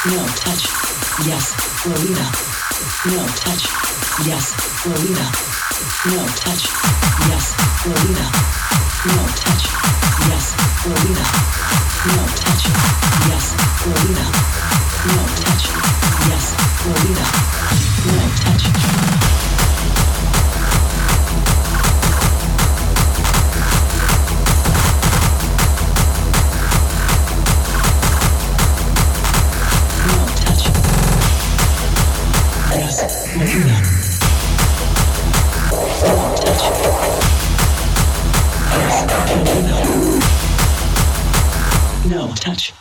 No touch. Yes. Lolita. No touch. Yes. Lolita. No touch. Yes. Lolita. No touch. Yes. Lolita. No touch. Yes. Lolita. No touch. Yes. Lolita. No touch. No touch.